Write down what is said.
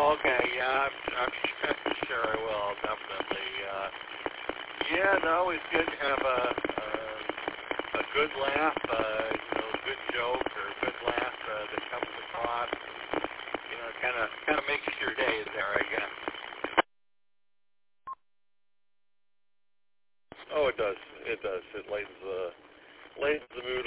okay. Yeah, I'm sure I will. Definitely. Yeah, no, it's good to have a good laugh, a good joke or a good laugh that comes across. Kind of makes your day there, I guess. Oh, it does. It does. It lightens the mood